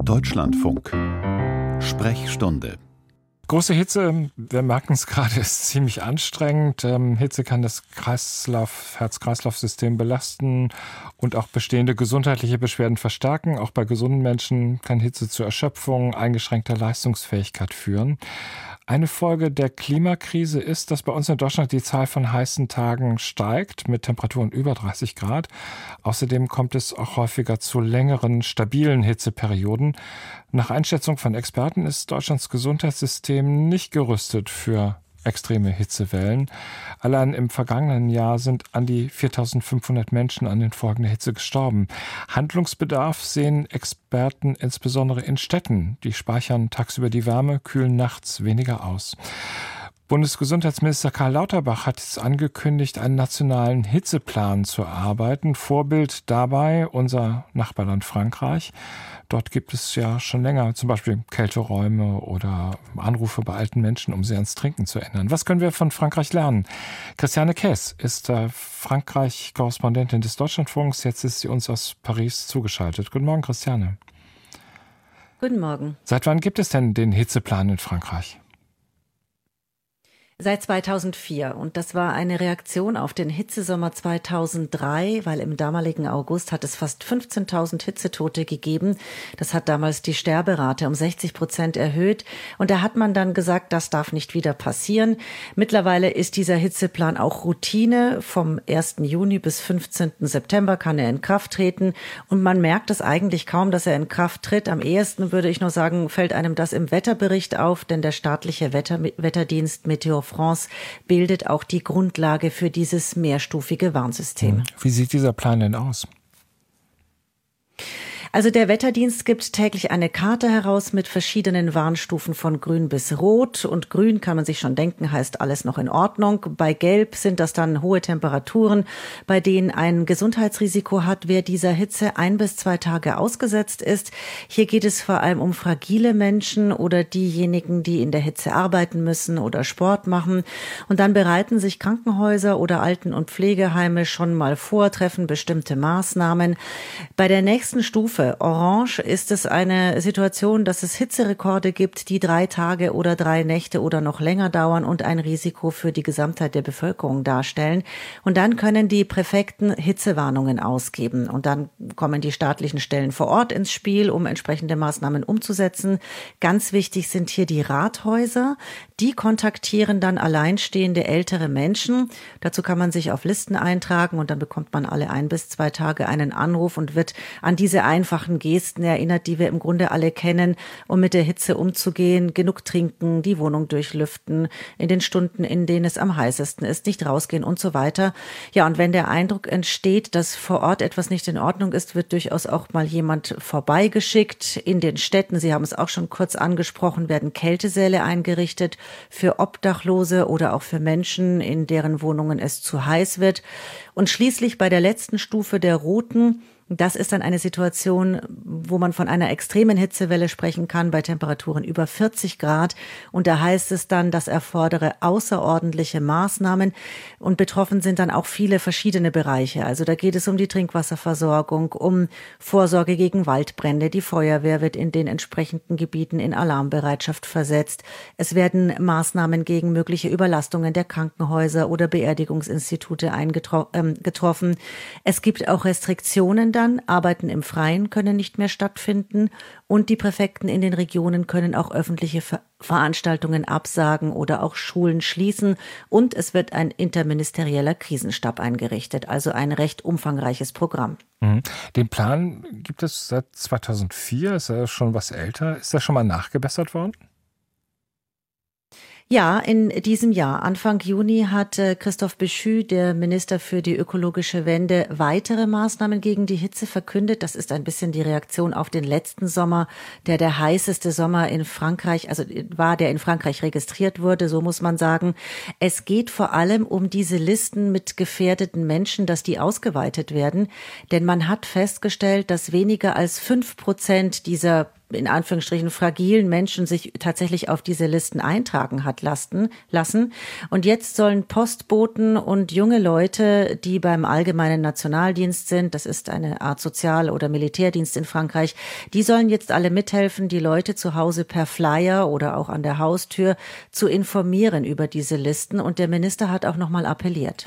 Deutschlandfunk. Sprechstunde. Große Hitze, wir merken es gerade, ist ziemlich anstrengend. Hitze kann das Herz-Kreislauf-System belasten und auch bestehende gesundheitliche Beschwerden verstärken. Auch bei gesunden Menschen kann Hitze zu Erschöpfung, eingeschränkter Leistungsfähigkeit führen. Eine Folge der Klimakrise ist, dass bei uns in Deutschland die Zahl von heißen Tagen steigt, mit Temperaturen über 30 Grad. Außerdem kommt es auch häufiger zu längeren, stabilen Hitzeperioden. Nach Einschätzung von Experten ist Deutschlands Gesundheitssystem nicht gerüstet für extreme Hitzewellen. Allein im vergangenen Jahr sind an die 4.500 Menschen an den Folgen der Hitze gestorben. Handlungsbedarf sehen Experten insbesondere in Städten. Die speichern tagsüber die Wärme, kühlen nachts weniger aus. Bundesgesundheitsminister Karl Lauterbach hat jetzt angekündigt, einen nationalen Hitzeplan zu erarbeiten. Vorbild dabei unser Nachbarland Frankreich. Dort gibt es ja schon länger zum Beispiel Kälteräume oder Anrufe bei alten Menschen, um sie ans Trinken zu erinnern. Was können wir von Frankreich lernen? Christiane Käs ist Frankreich-Korrespondentin des Deutschlandfunks. Jetzt ist sie uns aus Paris zugeschaltet. Guten Morgen, Christiane. Guten Morgen. Seit wann gibt es denn den Hitzeplan in Frankreich? Seit 2004. Und das war eine Reaktion auf den Hitzesommer 2003, weil im damaligen August hat es fast 15.000 Hitzetote gegeben. Das hat damals die Sterberate um 60% erhöht. Und da hat man dann gesagt, das darf nicht wieder passieren. Mittlerweile ist dieser Hitzeplan auch Routine. Vom 1. Juni bis 15. September kann er in Kraft treten. Und man merkt es eigentlich kaum, dass er in Kraft tritt. Am ehesten, würde ich nur sagen, fällt einem das im Wetterbericht auf, denn der staatliche Wetterdienst Météo France bildet auch die Grundlage für dieses mehrstufige Warnsystem. Wie sieht dieser Plan denn aus? Also der Wetterdienst gibt täglich eine Karte heraus mit verschiedenen Warnstufen von grün bis rot. Und grün, kann man sich schon denken, heißt alles noch in Ordnung. Bei gelb sind das dann hohe Temperaturen, bei denen ein Gesundheitsrisiko hat, wer dieser Hitze 1 bis 2 Tage ausgesetzt ist. Hier geht es vor allem um fragile Menschen oder diejenigen, die in der Hitze arbeiten müssen oder Sport machen. Und dann bereiten sich Krankenhäuser oder Alten- und Pflegeheime schon mal vor, treffen bestimmte Maßnahmen. Bei der nächsten Stufe Orange ist es eine Situation, dass es Hitzerekorde gibt, die 3 Tage oder 3 Nächte oder noch länger dauern und ein Risiko für die Gesamtheit der Bevölkerung darstellen. Und dann können die Präfekten Hitzewarnungen ausgeben. Und dann kommen die staatlichen Stellen vor Ort ins Spiel, um entsprechende Maßnahmen umzusetzen. Ganz wichtig sind hier die Rathäuser. Die kontaktieren dann alleinstehende ältere Menschen. Dazu kann man sich auf Listen eintragen und dann bekommt man alle 1 bis 2 Tage einen Anruf und wird an diese einfachen Gesten erinnert, die wir im Grunde alle kennen, um mit der Hitze umzugehen, genug trinken, die Wohnung durchlüften, in den Stunden, in denen es am heißesten ist, nicht rausgehen und so weiter. Ja, und wenn der Eindruck entsteht, dass vor Ort etwas nicht in Ordnung ist, wird durchaus auch mal jemand vorbeigeschickt. In den Städten, Sie haben es auch schon kurz angesprochen, werden Kältesäle eingerichtet für Obdachlose oder auch für Menschen, in deren Wohnungen es zu heiß wird. Und schließlich bei der letzten Stufe der roten, das ist dann eine Situation, wo man von einer extremen Hitzewelle sprechen kann, bei Temperaturen über 40 Grad. Und da heißt es dann, das erfordere außerordentliche Maßnahmen. Und betroffen sind dann auch viele verschiedene Bereiche. Also da geht es um die Trinkwasserversorgung, um Vorsorge gegen Waldbrände. Die Feuerwehr wird in den entsprechenden Gebieten in Alarmbereitschaft versetzt. Es werden Maßnahmen gegen mögliche Überlastungen der Krankenhäuser oder Beerdigungsinstitute getroffen. Es gibt auch Restriktionen dann, Arbeiten im Freien können nicht mehr stattfinden und die Präfekten in den Regionen können auch öffentliche Veranstaltungen absagen oder auch Schulen schließen und es wird ein interministerieller Krisenstab eingerichtet, also ein recht umfangreiches Programm. Den Plan gibt es seit 2004, ist er schon was älter, ist das schon mal nachgebessert worden? Ja, in diesem Jahr, Anfang Juni, hat Christophe Béchu, der Minister für die ökologische Wende, weitere Maßnahmen gegen die Hitze verkündet. Das ist ein bisschen die Reaktion auf den letzten Sommer, der heißeste Sommer in Frankreich, also war, der in Frankreich registriert wurde, so muss man sagen. Es geht vor allem um diese Listen mit gefährdeten Menschen, dass die ausgeweitet werden. Denn man hat festgestellt, dass weniger als 5% dieser in Anführungsstrichen fragilen Menschen sich tatsächlich auf diese Listen eintragen hat lassen. Und jetzt sollen Postboten und junge Leute, die beim Allgemeinen Nationaldienst sind, das ist eine Art Sozial- oder Militärdienst in Frankreich, die sollen jetzt alle mithelfen, die Leute zu Hause per Flyer oder auch an der Haustür zu informieren über diese Listen. Und der Minister hat auch nochmal appelliert.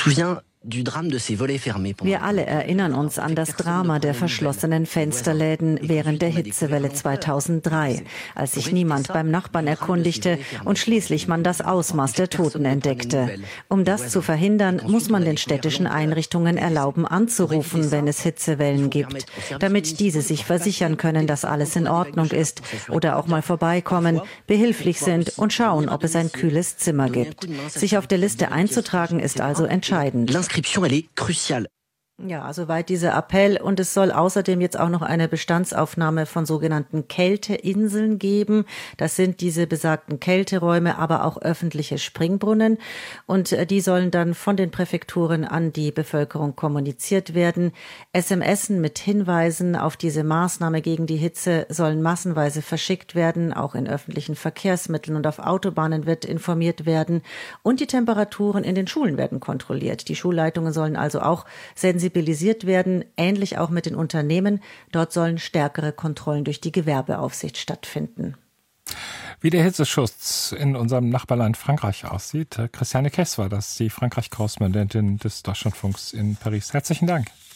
Wir alle erinnern uns an das Drama der verschlossenen Fensterläden während der Hitzewelle 2003, als sich niemand beim Nachbarn erkundigte und schließlich man das Ausmaß der Toten entdeckte. Um das zu verhindern, muss man den städtischen Einrichtungen erlauben, anzurufen, wenn es Hitzewellen gibt, damit diese sich versichern können, dass alles in Ordnung ist oder auch mal vorbeikommen, behilflich sind und schauen, ob es ein kühles Zimmer gibt. Sich auf der Liste einzutragen ist also entscheidend. Elle est cruciale. Ja, also weit dieser Appell. Und es soll außerdem jetzt auch noch eine Bestandsaufnahme von sogenannten Kälteinseln geben. Das sind diese besagten Kälteräume, aber auch öffentliche Springbrunnen. Und die sollen dann von den Präfekturen an die Bevölkerung kommuniziert werden. SMS mit Hinweisen auf diese Maßnahme gegen die Hitze sollen massenweise verschickt werden. Auch in öffentlichen Verkehrsmitteln und auf Autobahnen wird informiert werden. Und die Temperaturen in den Schulen werden kontrolliert. Die Schulleitungen sollen also auch sensibilisiert werden, ähnlich auch mit den Unternehmen. Dort sollen stärkere Kontrollen durch die Gewerbeaufsicht stattfinden. Wie der Hitzeschutz in unserem Nachbarland Frankreich aussieht, Christiane Kess war das, die Frankreich-Korrespondentin des Deutschlandfunks in Paris. Herzlichen Dank.